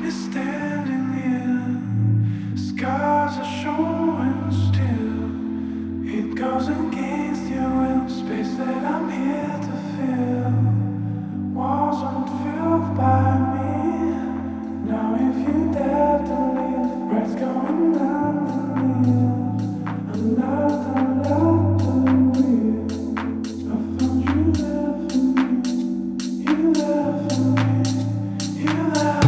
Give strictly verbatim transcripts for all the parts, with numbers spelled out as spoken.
standing here. Scars are showing still. It goes against your will. Space that I'm here to fill. Walls aren't filled by me. Now if you dare to leave, breath's going underneath. I'm not, I'm not the real. I found you there for me. You there for me. You there.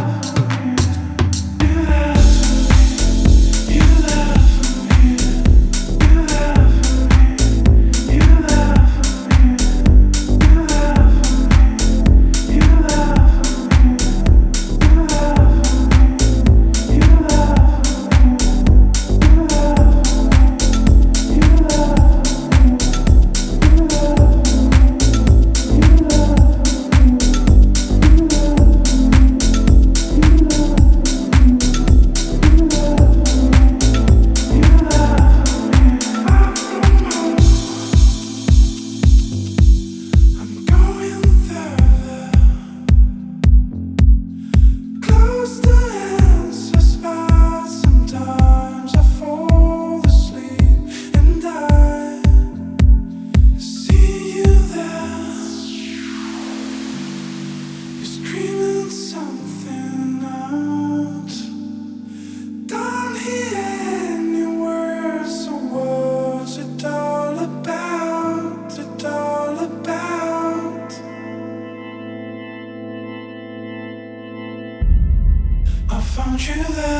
Found you there.